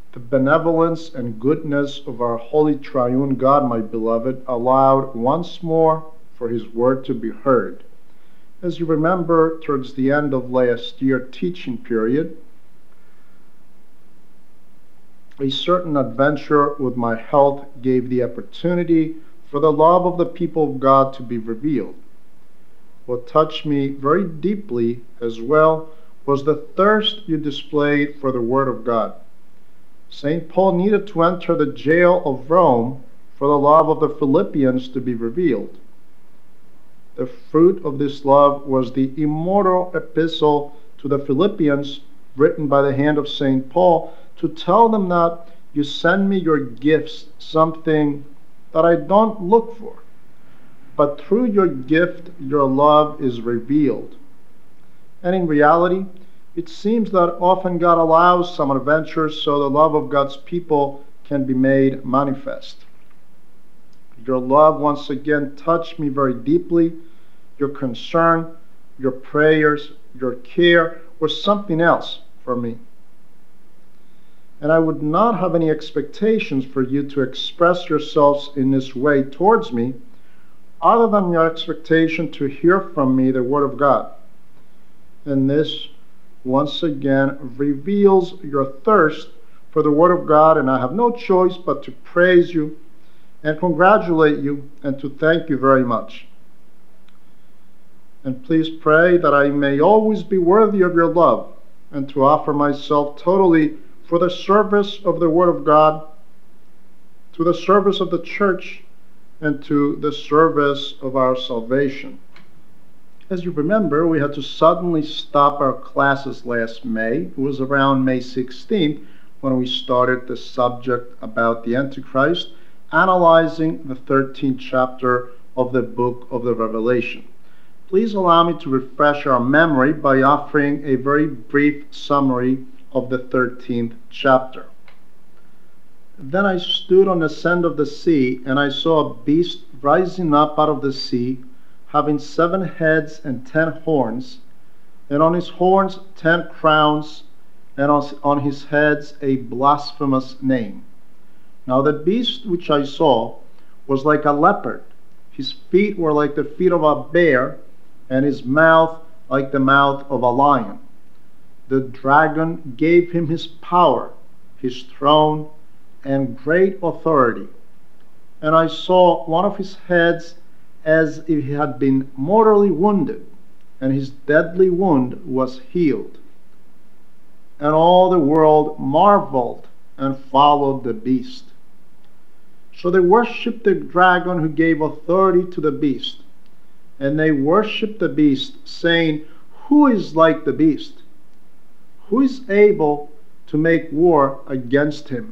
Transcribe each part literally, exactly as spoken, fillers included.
The benevolence and goodness of our holy triune God, my beloved, allowed once more for his word to be heard. As you remember, towards the end of last year's teaching period, a certain adventure with my health gave the opportunity for the love of the people of God to be revealed. What touched me very deeply as well was the thirst you displayed for the Word of God. Saint Paul needed to enter the jail of Rome for the love of the Philippians to be revealed. The fruit of this love was the immortal epistle to the Philippians written by the hand of Saint Paul to tell them that you send me your gifts, something that I don't look for, but through your gift your love is revealed. And in reality, it seems that often God allows some adventures so the love of God's people can be made manifest. Your love once again touched me very deeply. Your concern, your prayers, your care was something else for me. And I would not have any expectations for you to express yourselves in this way towards me, other than your expectation to hear from me the Word of God. And this once again reveals your thirst for the Word of God, and I have no choice but to praise you and congratulate you and to thank you very much. And please pray that I may always be worthy of your love and to offer myself totally for the service of the Word of God, to the service of the Church, and to the service of our salvation. As you remember, we had to suddenly stop our classes last May. It was around May sixteenth when we started the subject about the Antichrist, analyzing the thirteenth chapter of the book of the Revelation. Please allow me to refresh our memory by offering a very brief summary of the thirteenth chapter. Then I stood on the sand of the sea, and I saw a beast rising up out of the sea, having seven heads and ten horns, and on his horns ten crowns, and on his heads a blasphemous name. Now the beast which I saw was like a leopard. His feet were like the feet of a bear, and his mouth like the mouth of a lion. The dragon gave him his power, his throne, and great authority. And I saw one of his heads as if he had been mortally wounded, and his deadly wound was healed. And all the world marveled and followed the beast. So they worshipped the dragon who gave authority to the beast. And they worshipped the beast, saying, "Who is like the beast? Who is able to make war against him?"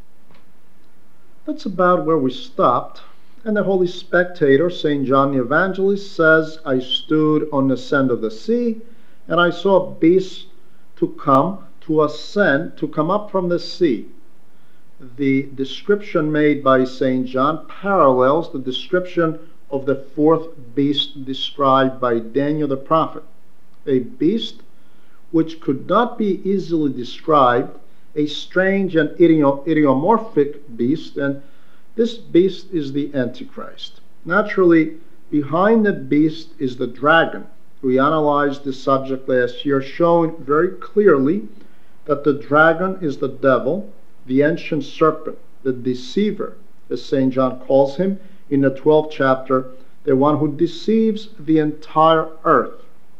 That's about where we stopped. And the Holy Spectator, Saint John the Evangelist, says, I stood on the sand of the sea, and I saw a beast to come, to ascend, to come up from the sea. The description made by Saint John parallels the description of the fourth beast described by Daniel the prophet. A beast which could not be easily described, a strange and idiomorphic beast, and this beast is the Antichrist. Naturally, behind the beast is the dragon. We analyzed this subject last year, showing very clearly that the dragon is the devil, the ancient serpent, the deceiver, as Saint John calls him in the twelfth chapter, the one who deceives the entire earth.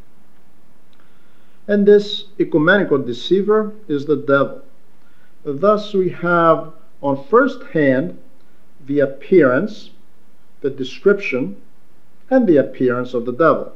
And this ecumenical deceiver is the devil. Thus we have on first hand the appearance, the description, and the appearance of the devil.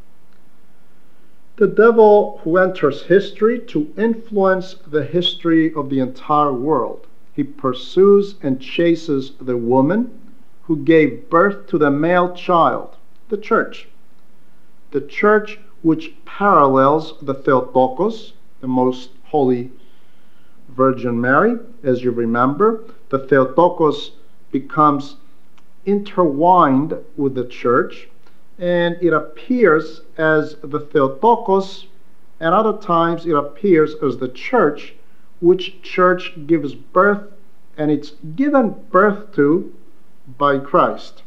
The devil who enters history to influence the history of the entire world. He pursues and chases the woman who gave birth to the male child, the church. The church which parallels the Theotokos, the most holy Virgin Mary. As you remember, the Theotokos becomes intertwined with the church, and it appears as the Theotokos, and other times it appears as the church which church gives birth, and it's given birth to by Christ.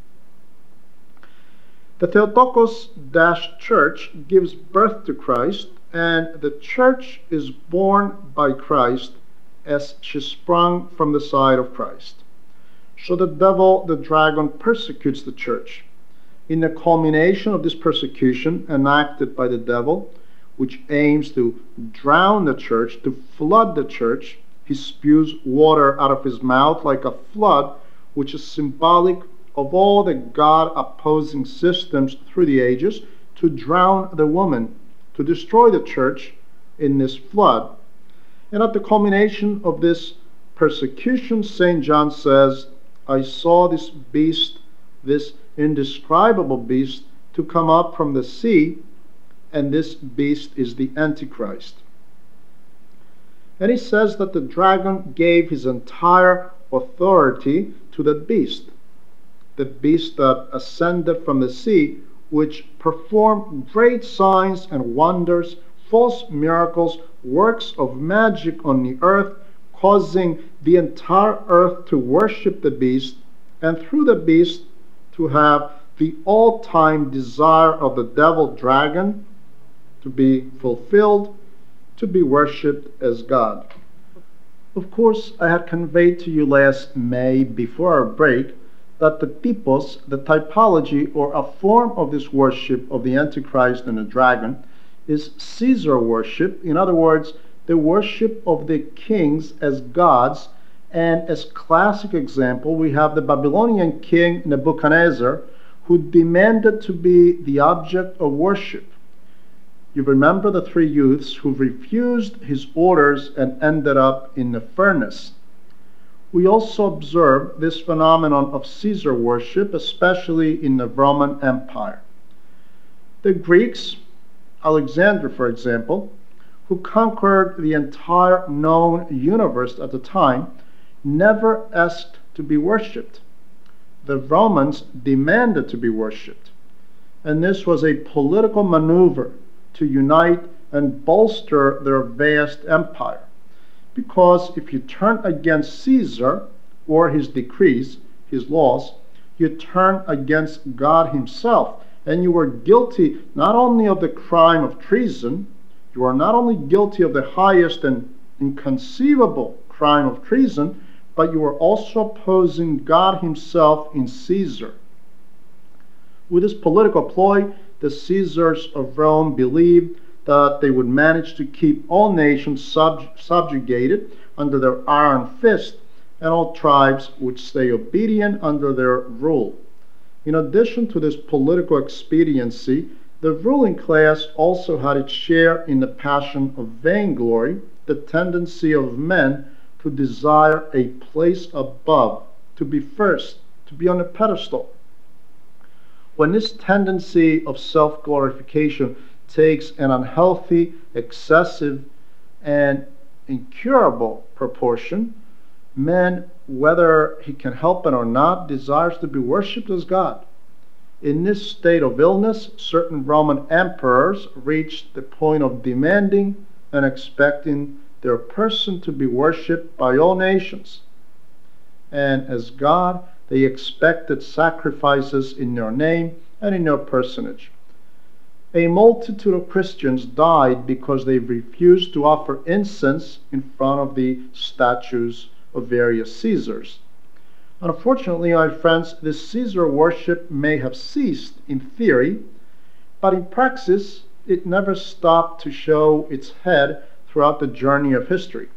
The Theotokos Church gives birth to Christ, and the church is born by Christ as she sprung from the side of Christ. So the devil, the dragon, persecutes the church. In the culmination of this persecution enacted by the devil, which aims to drown the church, to flood the church, he spews water out of his mouth like a flood, which is symbolic of all the God-opposing systems through the ages, to drown the woman, to destroy the church in this flood. And at the culmination of this persecution, Saint John says, I saw this beast, this indescribable beast, to come up from the sea, and this beast is the Antichrist. And he says that the dragon gave his entire authority to the beast, the beast that ascended from the sea, which performed great signs and wonders, false miracles, works of magic on the earth, causing the entire earth to worship the beast, and through the beast to have the all-time desire of the devil dragon to be fulfilled, to be worshipped as God. Of course, I had conveyed to you last May, before our break, that the typos, the typology or a form of this worship of the Antichrist and the dragon, is Caesar worship. In other words, the worship of the kings as gods. And as classic example, we have the Babylonian king Nebuchadnezzar, who demanded to be the object of worship. You remember the three youths who refused his orders and ended up in the furnace. We also observe this phenomenon of Caesar worship, especially in the Roman Empire. The Greeks, Alexander, for example, who conquered the entire known universe at the time, never asked to be worshipped. The Romans demanded to be worshipped. And this was a political maneuver to unite and bolster their vast empire. Because if you turn against Caesar or his decrees, his laws, you turn against God himself, and you are guilty not only of the crime of treason, you are not only guilty of the highest and inconceivable crime of treason, but you are also opposing God himself in Caesar. With this political ploy, the Caesars of Rome believed that they would manage to keep all nations sub- subjugated under their iron fist, and all tribes would stay obedient under their rule. In addition to this political expediency, the ruling class also had its share in the passion of vainglory, the tendency of men to desire a place above, to be first, to be on a pedestal. When this tendency of self-glorification takes an unhealthy, excessive, and incurable proportion, man, whether he can help it or not, desires to be worshipped as God. In this state of illness, certain Roman emperors reached the point of demanding and expecting their person to be worshipped by all nations. And as God, they expected sacrifices in their name and in their personage. A multitude of Christians died because they refused to offer incense in front of the statues of various Caesars. Unfortunately, my friends, this Caesar worship may have ceased in theory, but in praxis, it never stopped to show its head throughout the journey of history.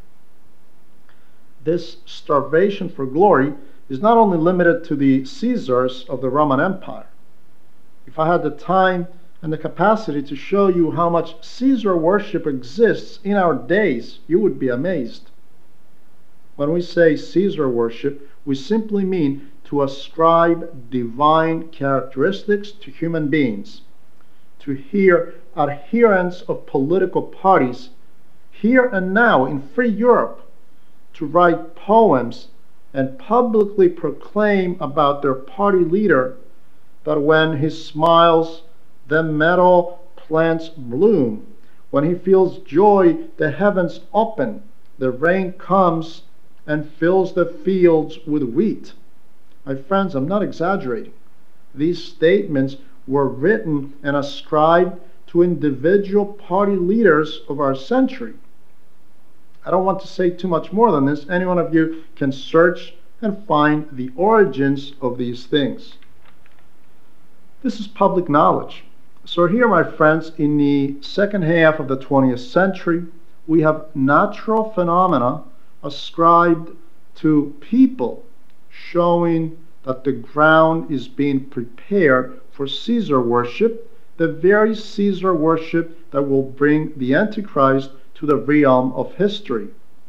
This starvation for glory is not only limited to the Caesars of the Roman Empire. If I had the time and the capacity to show you how much Caesar worship exists in our days, you would be amazed. When we say Caesar worship, we simply mean to ascribe divine characteristics to human beings, to hear adherents of political parties here and now in free Europe, to write poems and publicly proclaim about their party leader that when he smiles, the meadow plants bloom. When he feels joy, the heavens open. the rain comes and fills the fields with wheat. My friends, I'm not exaggerating. These statements were written and ascribed to individual party leaders of our century. I don't want to say too much more than this. Any one of you can search and find the origins of these things. This is public knowledge. So here, my friends, in the second half of the twentieth century, we have natural phenomena ascribed to people showing that the ground is being prepared for Caesar worship, the very Caesar worship that will bring the Antichrist to the realm of history.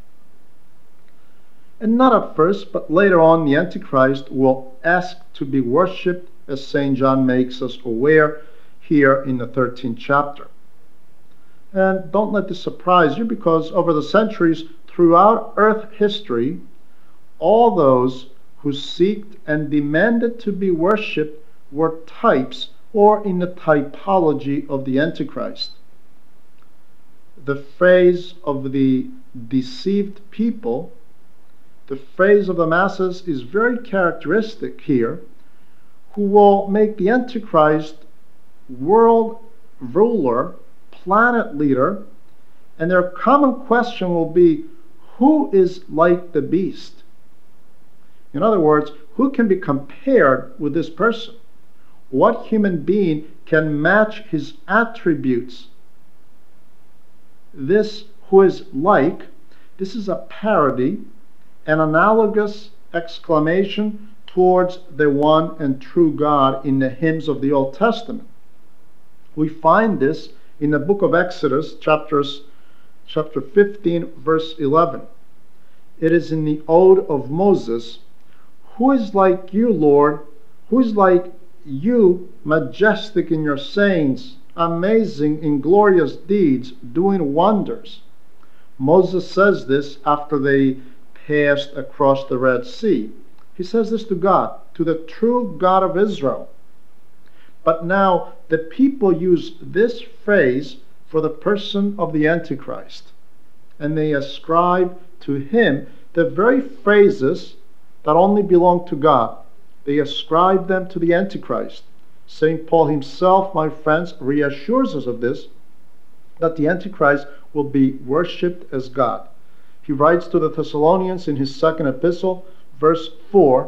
And not at first, but later on, the Antichrist will ask to be worshipped, as Saint John makes us aware here in the thirteenth chapter. And don't let this surprise you, because over the centuries, throughout earth history, all those who seeked and demanded to be worshipped were types or in the typology of the Antichrist. The phrase of the deceived people, the phrase of the masses, is very characteristic here, who will make the Antichrist world ruler, planet leader, and their common question will be, who is like the beast? In other words, who can be compared with this person? What human being can match his attributes? This who is like, this is a parody, an analogous exclamation towards the one and true God in the hymns of the Old Testament. We find this in the book of Exodus, chapters, chapter fifteen, verse eleven. It is in the Ode of Moses, who is like you, Lord? Who is like you, majestic in your sayings, amazing in glorious deeds, doing wonders? Moses says this after they passed across the Red Sea. He says this to God, to the true God of Israel. But now the people use this phrase for the person of the Antichrist, and they ascribe to him the very phrases that only belong to God. They ascribe them to the Antichrist. Saint Paul himself, my friends, reassures us of this, that the Antichrist will be worshipped as God. He writes to the Thessalonians in his second epistle, verse four,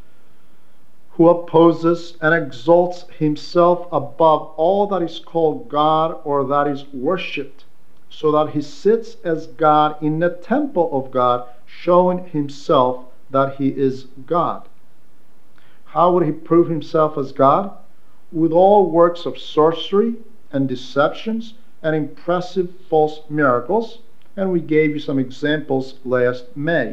who opposes and exalts himself above all that is called God or that is worshipped, so that he sits as God in the temple of God, showing himself that he is God. How would he prove himself as God? With all works of sorcery and deceptions and impressive false miracles, and we gave you some examples last May.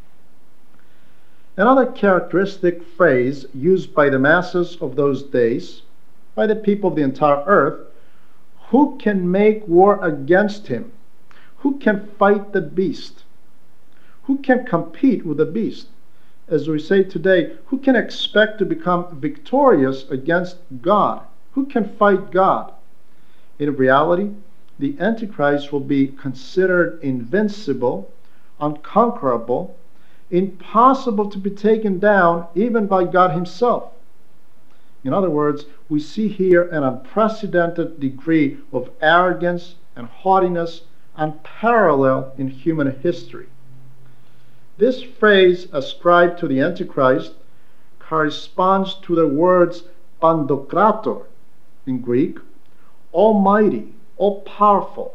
Another characteristic phrase used by the masses of those days, by the people of the entire earth, who can make war against him? Who can fight the beast? Who can compete with the beast? As we say today, who can expect to become victorious against God? Who can fight God? In reality, the Antichrist will be considered invincible, unconquerable, impossible to be taken down even by God himself. In other words, we see here an unprecedented degree of arrogance and haughtiness unparalleled in human history. This phrase ascribed to the Antichrist corresponds to the words Pandokrator in Greek, almighty, all-powerful,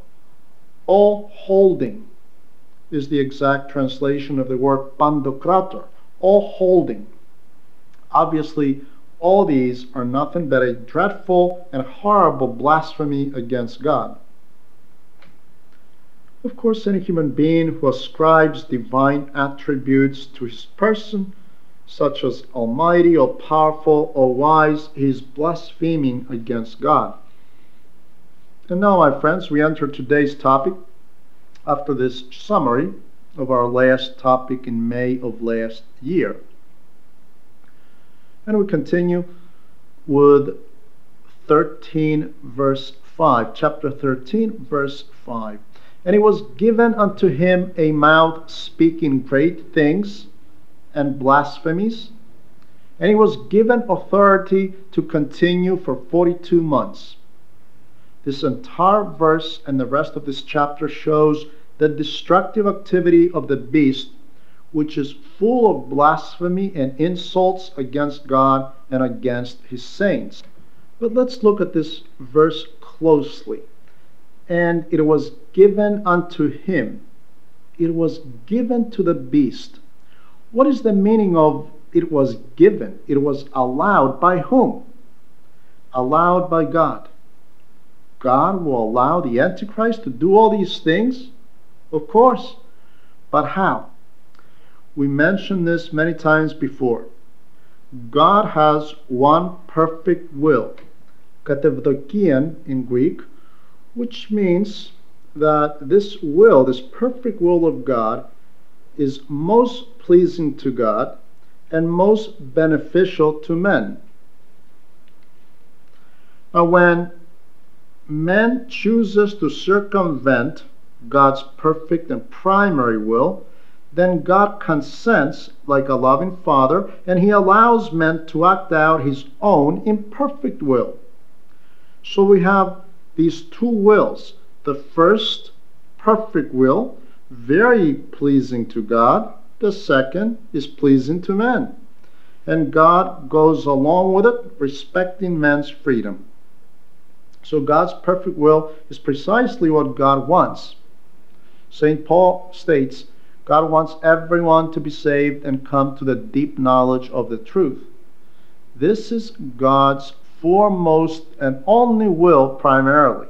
all-holding is the exact translation of the word Pandokrator, all-holding. Obviously, all these are nothing but a dreadful and horrible blasphemy against God. Of course, any human being who ascribes divine attributes to his person, such as almighty, or powerful, or wise, is blaspheming against God. And now, my friends, we enter today's topic after this summary of our last topic in May of last year. And we continue with thirteen verse five, chapter thirteen verse five. And it was given unto him a mouth speaking great things and blasphemies. And he was given authority to continue for forty-two months. This entire verse and the rest of this chapter shows the destructive activity of the beast, which is full of blasphemy and insults against God and against his saints. But let's look at this verse closely. And it was given unto him. It was given to the beast. What is the meaning of it was given? It was allowed by whom? Allowed by God. God will allow the Antichrist to do all these things? Of course. But how? We mentioned this many times before. God has one perfect will, katevdokian in Greek, which means that this will, this perfect will of God, is most pleasing to God and most beneficial to men. Now, when man chooses to circumvent God's perfect and primary will, then God consents like a loving father, and he allows men to act out his own imperfect will. So we have these two wills. The first, perfect will, very pleasing to God. The second is pleasing to men. And God goes along with it, respecting man's freedom. So God's perfect will is precisely what God wants. Saint Paul states, God wants everyone to be saved and come to the deep knowledge of the truth. This is God's foremost and only will primarily.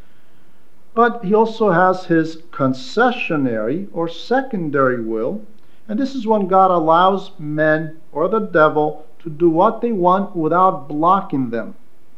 But he also has his concessionary or secondary will, and this is when God allows men or the devil to do what they want without blocking them.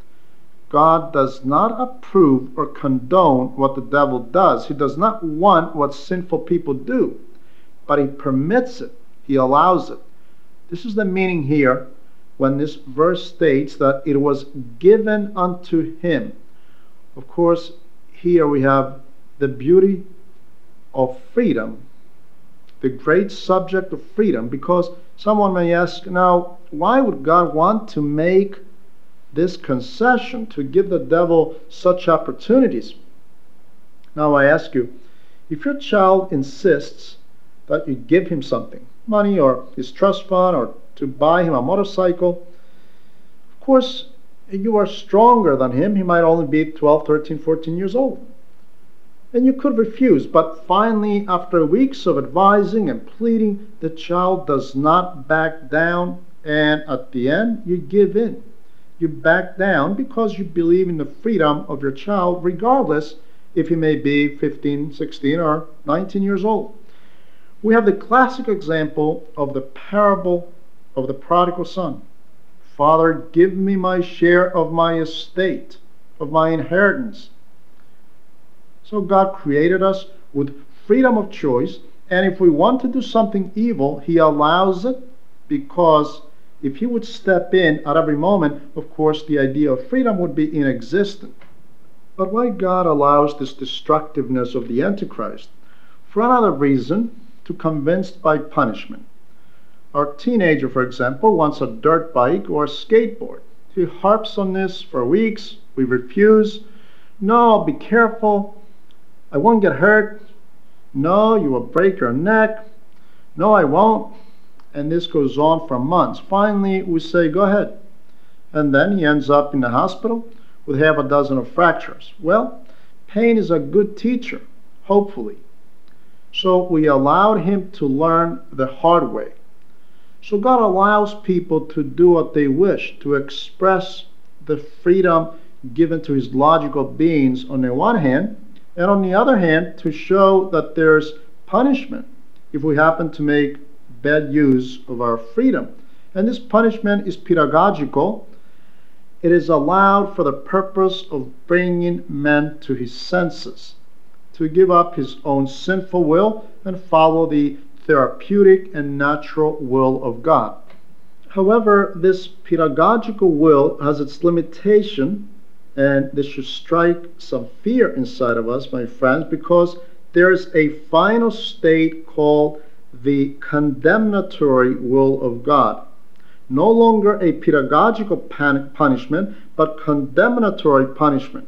God does not approve or condone what the devil does. He does not want what sinful people do, but he permits it. He allows it. This is the meaning here when this verse states that it was given unto him. Of course, here we have the beauty of freedom, the great subject of freedom, because someone may ask, now, why would God want to make this concession, to give the devil such opportunities? Now I ask you, if your child insists that you give him something, money or his trust fund, or to buy him a motorcycle, of course you are stronger than him. He might only be twelve, thirteen, fourteen years old. And you could refuse, but finally, after weeks of advising and pleading, the child does not back down, and at the end you give in. You back down because you believe in the freedom of your child, regardless if he may be fifteen, sixteen, or nineteen years old. We have the classic example of the parable of the prodigal son. Father, give me my share of my estate, of my inheritance. So God created us with freedom of choice, and if we want to do something evil, he allows it, because if he would step in at every moment, of course, the idea of freedom would be inexistent. But why God allows this destructiveness of the Antichrist? For another reason, to convince by punishment. Our teenager, for example, wants a dirt bike or a skateboard. He harps on this for weeks. We refuse. No, I'll be careful. I won't get hurt. No, you will break your neck. No, I won't. And this goes on for months. Finally, we say, go ahead. And then he ends up in the hospital with half a dozen of fractures. Well, pain is a good teacher, hopefully. So we allowed him to learn the hard way. So God allows people to do what they wish, to express the freedom given to his logical beings on the one hand, and on the other hand, to show that there's punishment if we happen to make bad use of our freedom. And this punishment is pedagogical. It is allowed for the purpose of bringing man to his senses, to give up his own sinful will and follow the therapeutic and natural will of God. However, this pedagogical will has its limitation, and this should strike some fear inside of us, my friends, because there's a final state called the condemnatory will of God. No longer a pedagogical punishment, but condemnatory punishment.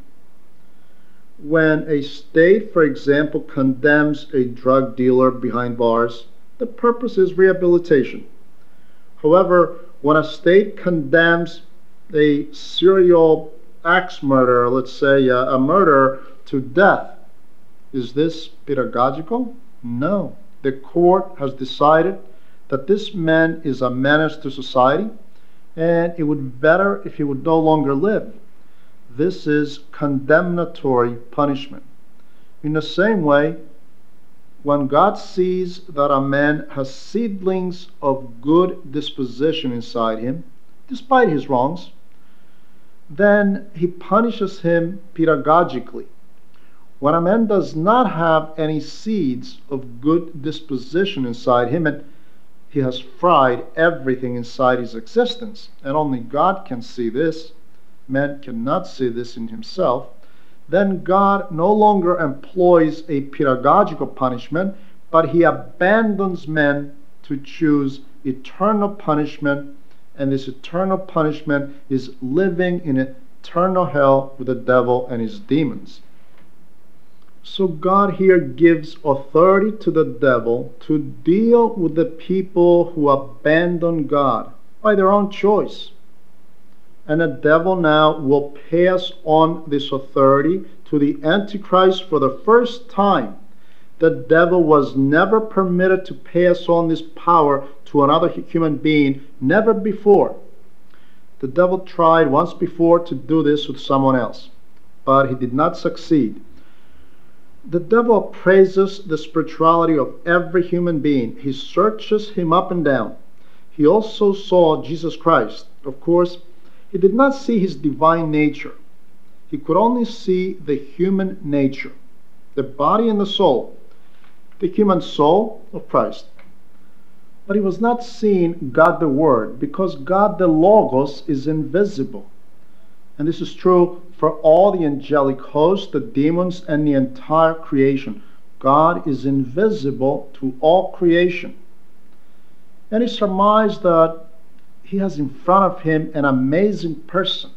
When a state, for example, condemns a drug dealer behind bars, the purpose is rehabilitation. However, when a state condemns a serial axe murderer, let's say a, a murderer, to death, is this pedagogical? No. The court has decided that this man is a menace to society, and it would be better if he would no longer live. This is condemnatory punishment. In the same way, when God sees that a man has seedlings of good disposition inside him, despite his wrongs, then he punishes him pedagogically. When a man does not have any seeds of good disposition inside him, and he has fried everything inside his existence, and only God can see this, man cannot see this in himself, then God no longer employs a pedagogical punishment, but he abandons men to choose eternal punishment, and this eternal punishment is living in eternal hell with the devil and his demons. So God here gives authority to the devil to deal with the people who abandon God by their own choice. And the devil now will pass on this authority to the Antichrist for the first time. The devil was never permitted to pass on this power to another human being, never before. The devil tried once before to do this with someone else, but he did not succeed. The devil appraises the spirituality of every human being. He searches him up and down. He also saw Jesus Christ. Of course, he did not see his divine nature. He could only see the human nature, the body and the soul, the human soul of Christ. But he was not seeing God the Word, because God the Logos is invisible. And this is true for all the angelic hosts, the demons, and the entire creation. God is invisible to all creation. And he surmised that he has in front of him an amazing person.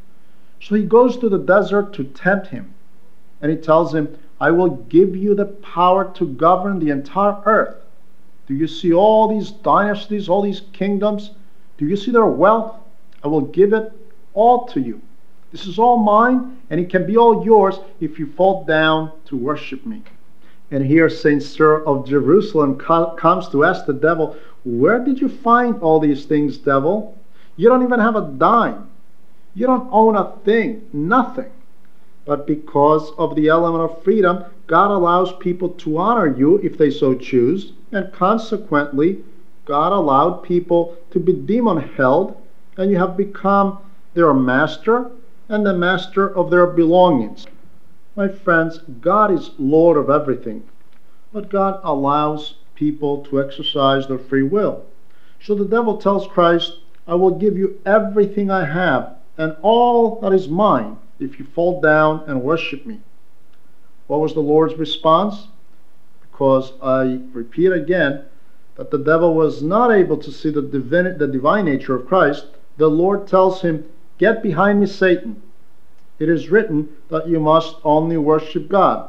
So he goes to the desert to tempt him. And he tells him, I will give you the power to govern the entire earth. Do you see all these dynasties, all these kingdoms? Do you see their wealth? I will give it all to you. This is all mine, and it can be all yours if you fall down to worship me. And here Saint Cyril of Jerusalem co- comes to ask the devil, where did you find all these things, devil? You don't even have a dime. You don't own a thing, nothing. But because of the element of freedom, God allows people to honor you if they so choose, and consequently, God allowed people to be demon-held, and you have become their master and the master of their belongings. My friends, God is Lord of everything, but God allows people to exercise their free will. So the devil tells Christ, I will give you everything I have and all that is mine if you fall down and worship me. What was the Lord's response? Because I repeat again that the devil was not able to see the divine, the divine nature of Christ, the Lord tells him, get behind me, Satan. It is written that you must only worship God.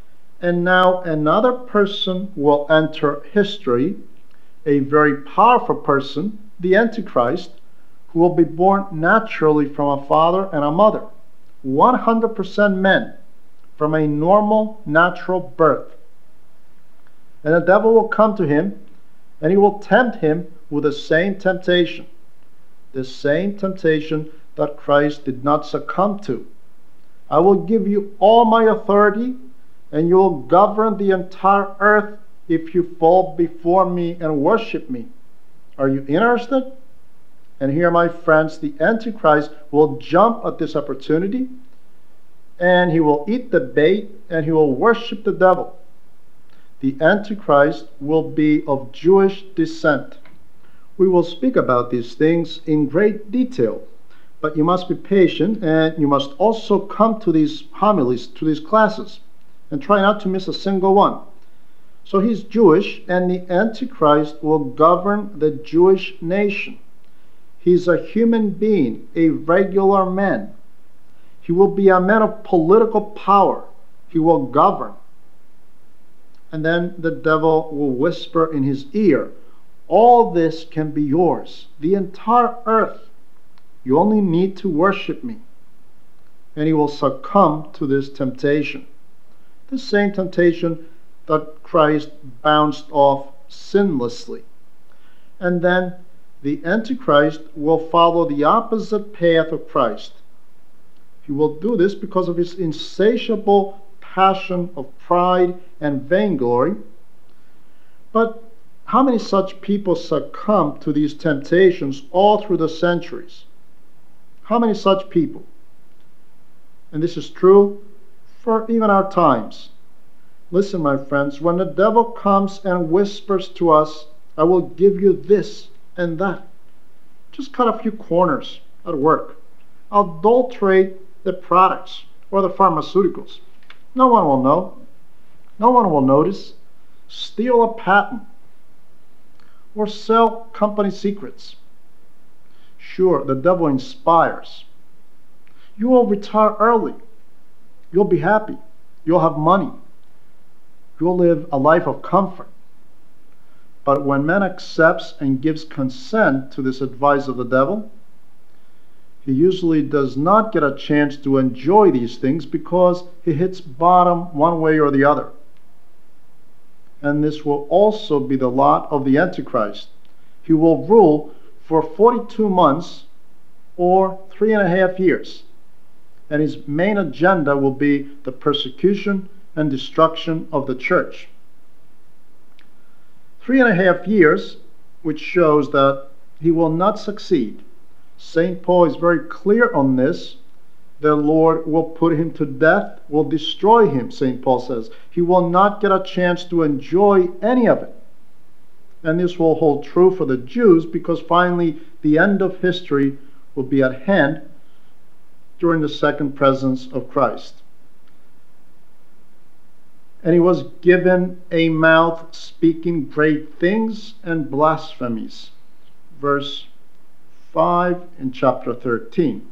And now another person will enter history, a very powerful person, the Antichrist, who will be born naturally from a father and a mother, one hundred percent men, from a normal, natural birth. And the devil will come to him, and he will tempt him with the same temptation, the same temptation that Christ did not succumb to. I will give you all my authority, and you will govern the entire earth if you fall before me and worship me. Are you interested? And here, my friends, the Antichrist will jump at this opportunity, and he will eat the bait, and he will worship the devil. The Antichrist will be of Jewish descent. We will speak about these things in great detail, but you must be patient, and you must also come to these homilies, to these classes. and try not to miss a single one. So he's Jewish, and the Antichrist will govern the Jewish nation. He's a human being, a regular man. He will be a man of political power. He will govern. And then the devil will whisper in his ear, all this can be yours, the entire earth. You only need to worship me. And he will succumb to this temptation. The same temptation that Christ bounced off sinlessly. And then the Antichrist will follow the opposite path of Christ. He will do this because of his insatiable passion of pride and vainglory. But how many such people succumb to these temptations all through the centuries? How many such people? And this is true for even our times. Listen, my friends, when the devil comes and whispers to us, I will give you this and that. Just cut a few corners at work. Adulterate the products or the pharmaceuticals. No one will know. No one will notice. Steal a patent or sell company secrets. Sure, the devil inspires. You will retire early. You'll be happy. You'll have money. You'll live a life of comfort. But when man accepts and gives consent to this advice of the devil, he usually does not get a chance to enjoy these things because he hits bottom one way or the other. And this will also be the lot of the Antichrist. He will rule for forty-two months or three and a half years. And his main agenda will be the persecution and destruction of the church. Three and a half years, which shows that he will not succeed. Saint Paul is very clear on this. The Lord will put him to death, will destroy him, Saint Paul says. He will not get a chance to enjoy any of it. And this will hold true for the Jews because finally the end of history will be at hand during the second presence of Christ. And he was given a mouth speaking great things and blasphemies. Verse five in chapter thirteen.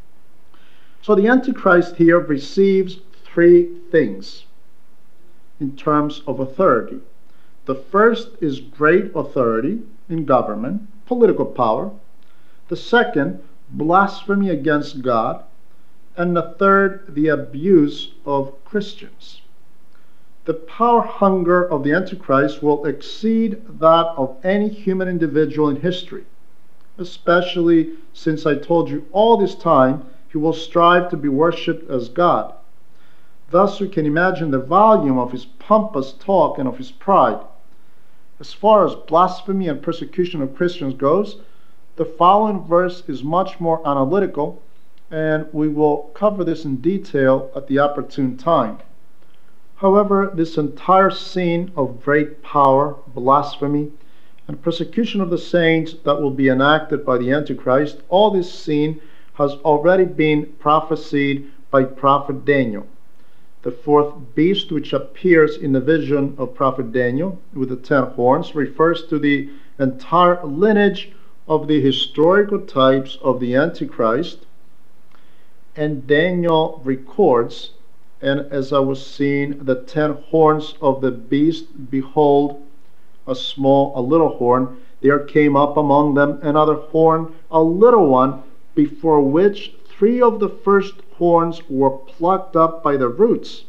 So the Antichrist here receives three things in terms of authority. The first is great authority in government, political power. The second, blasphemy against God. And the third, the abuse of Christians. The power hunger of the Antichrist will exceed that of any human individual in history, especially since I told you all this time he will strive to be worshipped as God. Thus we can imagine the volume of his pompous talk and of his pride. As far as blasphemy and persecution of Christians goes, the following verse is much more analytical, and we will cover this in detail at the opportune time. However, this entire scene of great power, blasphemy, and persecution of the saints that will be enacted by the Antichrist, all this scene has already been prophesied by prophet Daniel. The fourth beast which appears in the vision of prophet Daniel with the ten horns refers to the entire lineage of the historical types of the Antichrist, and Daniel records, and as I was seeing the ten horns of the beast, behold, a small, a little horn, there came up among them another horn, a little one, before which three of the first horns were plucked up by the roots.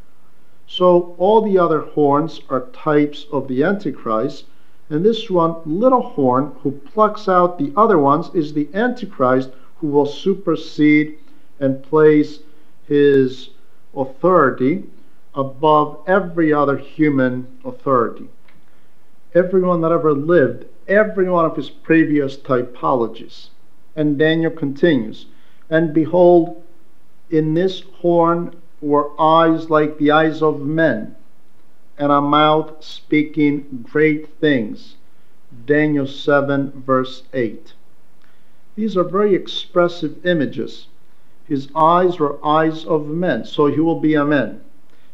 So all the other horns are types of the Antichrist, and this one little horn who plucks out the other ones is the Antichrist, who will supersede and place his authority above every other human authority. Everyone that ever lived, every one of his previous typologies. And Daniel continues, and behold, in this horn were eyes like the eyes of men, and a mouth speaking great things. Daniel seven, verse eight. These are very expressive images. His eyes were eyes of men, so he will be a man.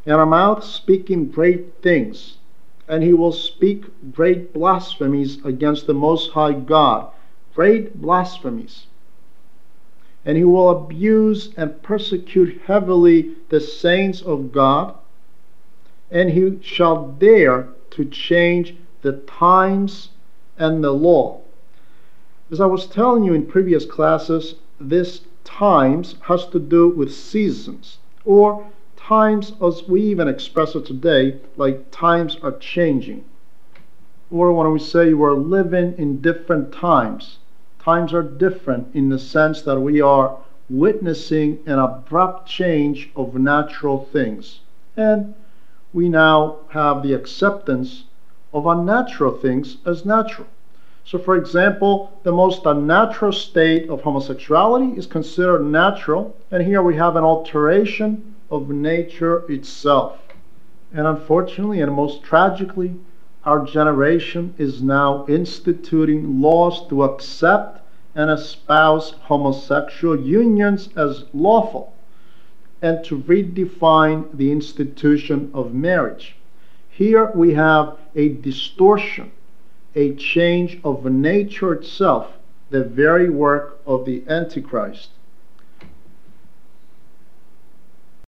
and a mouth speaking great things, and he will speak great blasphemies against the Most High God, great blasphemies. And he will abuse and persecute heavily the saints of God, and he shall dare to change the times and the law. As I was telling you in previous classes, this times has to do with seasons, or times as we even express it today, like times are changing. Or when we say we're living in different times, times are different in the sense that we are witnessing an abrupt change of natural things. And we now have the acceptance of unnatural things as natural. So, for example, the most unnatural state of homosexuality is considered natural, and here we have an alteration of nature itself. And unfortunately, and most tragically, our generation is now instituting laws to accept and espouse homosexual unions as lawful, and to redefine the institution of marriage. Here we have a distortion, a change of nature itself, the very work of the Antichrist.